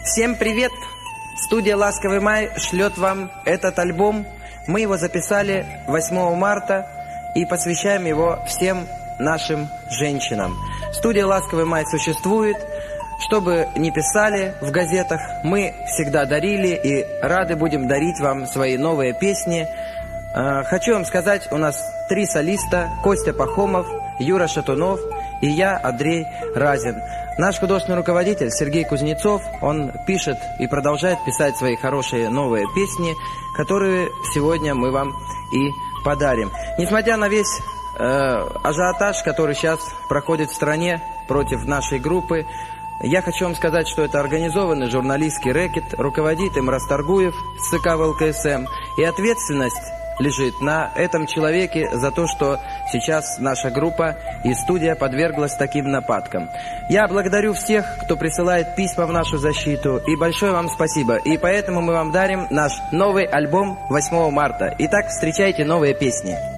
Всем привет! Студия «Ласковый май» шлет вам этот альбом. Мы его записали 8 марта и посвящаем его всем нашим женщинам. Студия «Ласковый май» существует. Что бы ни писали в газетах, мы всегда дарили и рады будем дарить вам свои новые песни. Хочу вам сказать, у нас 3 солиста: Костя Пахомов, Юра Шатунов и я, Андрей Разин. Наш художественный руководитель Сергей Кузнецов, он пишет и продолжает писать свои хорошие новые песни, которые сегодня мы вам и подарим. Несмотря на весь ажиотаж, который сейчас проходит в стране против нашей группы, я хочу вам сказать, что это организованный журналистский рэкет, руководит им Расторгуев с ЦК ВЛКСМ, и ответственность лежит на этом человеке за то, что сейчас наша группа и студия подверглась таким нападкам. Я благодарю всех, кто присылает письма в нашу защиту, и большое вам спасибо. И поэтому мы вам дарим наш новый альбом 8 марта. Итак, встречайте новые песни.